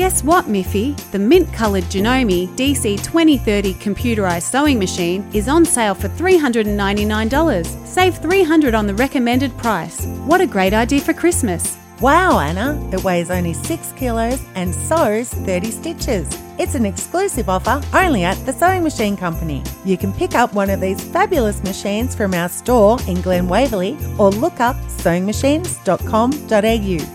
Guess what, Miffy? The mint-coloured Janome DC 2030 computerised sewing machine is on sale for $399. Save $300 on the recommended price. What a great idea for Christmas. Wow, Anna, it weighs only 6 kilos and sews 30 stitches. It's an exclusive offer only at the Sewing Machine Company. You can pick up one of these fabulous machines from our store in Glen Waverley or look up sewingmachines.com.au.